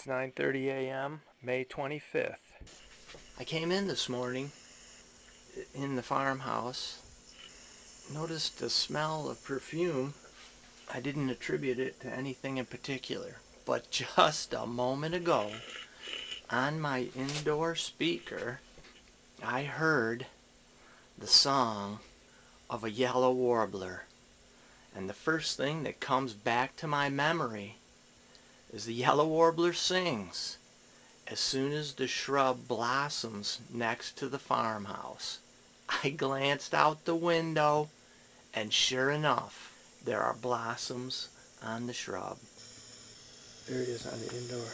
9:30 a.m., May 25th. I came in this morning in the farmhouse, noticed the smell of perfume. I didn't attribute it to anything in particular, but just a moment ago, on my indoor speaker, I heard the song of a yellow warbler. And the first thing that comes back to my memory is the yellow warbler sings as soon as the shrub blossoms next to the farmhouse. I glanced out the window, and sure enough, there are blossoms on the shrub. There it is on the indoor.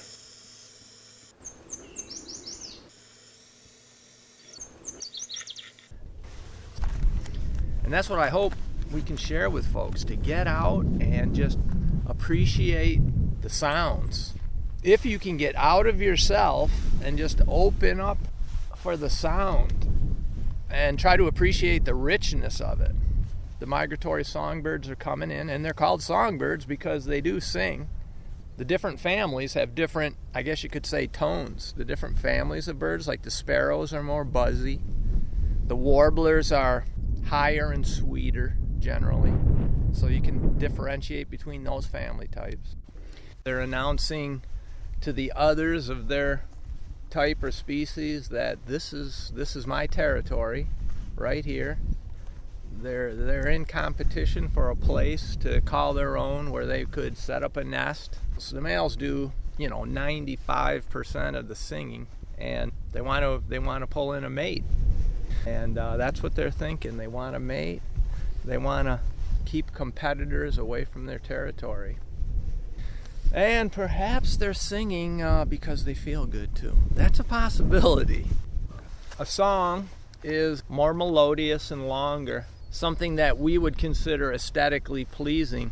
And that's what I hope we can share with folks, to get out and just appreciate the sounds. If you can get out of yourself and just open up for the sound and try to appreciate the richness of it. The migratory songbirds are coming in, and they're called songbirds because they do sing. The different families have different, I guess you could say, tones. The different families of birds, like the sparrows, are more buzzy. The warblers are higher and sweeter, generally. So you can differentiate between those family types. They're announcing to the others of their type or species that this is my territory right here. They're in competition for a place to call their own where they could set up a nest. So the males do, 95% of the singing, and they want to pull in a mate. And that's what they're thinking. They want a mate. They want to keep competitors away from their territory. And perhaps they're singing because they feel good too. That's a possibility. A song is more melodious and longer, something that we would consider aesthetically pleasing.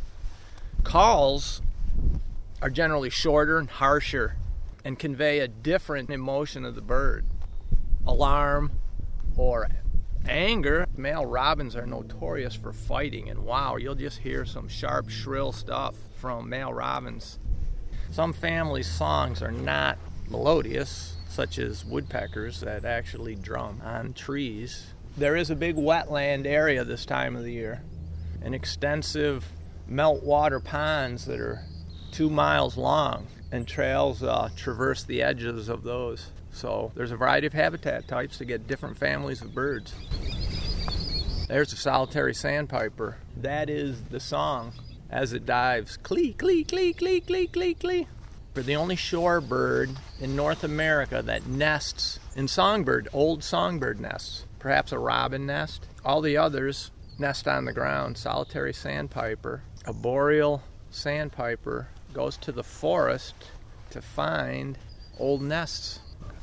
Calls are generally shorter and harsher and convey a different emotion of the bird. Alarm or anger. Male robins are notorious for fighting, and wow, you'll just hear some sharp, shrill stuff from male robins. Some families' songs are not melodious, such as woodpeckers that actually drum on trees. There is a big wetland area this time of the year, and extensive meltwater ponds that are 2 miles long, and trails traverse the edges of those. So there's a variety of habitat types to get different families of birds. There's a solitary sandpiper. That is the song as it dives. Clee, clee, clee, clee, clee, clee, clee. We're the only shorebird in North America that nests in old songbird nests. Perhaps a robin nest. All the others nest on the ground. Solitary sandpiper. A boreal sandpiper goes to the forest to find old nests.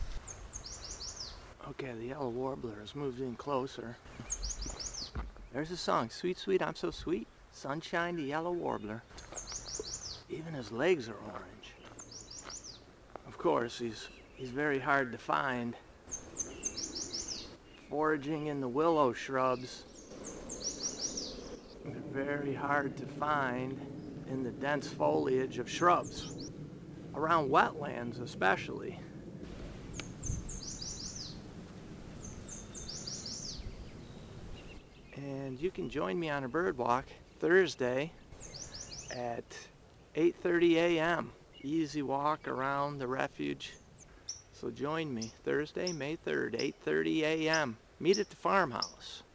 Okay, the yellow warbler has moved in closer. There's a song, Sweet, Sweet, I'm So Sweet. Sunshine, the yellow warbler. Even his legs are orange. Of course, he's very hard to find. Foraging in the willow shrubs. They're very hard to find in the dense foliage of shrubs. Around wetlands especially. And you can join me on a bird walk Thursday at 8:30 a.m. Easy walk around the refuge. So join me Thursday, May 3rd, 8:30 a.m. Meet at the farmhouse.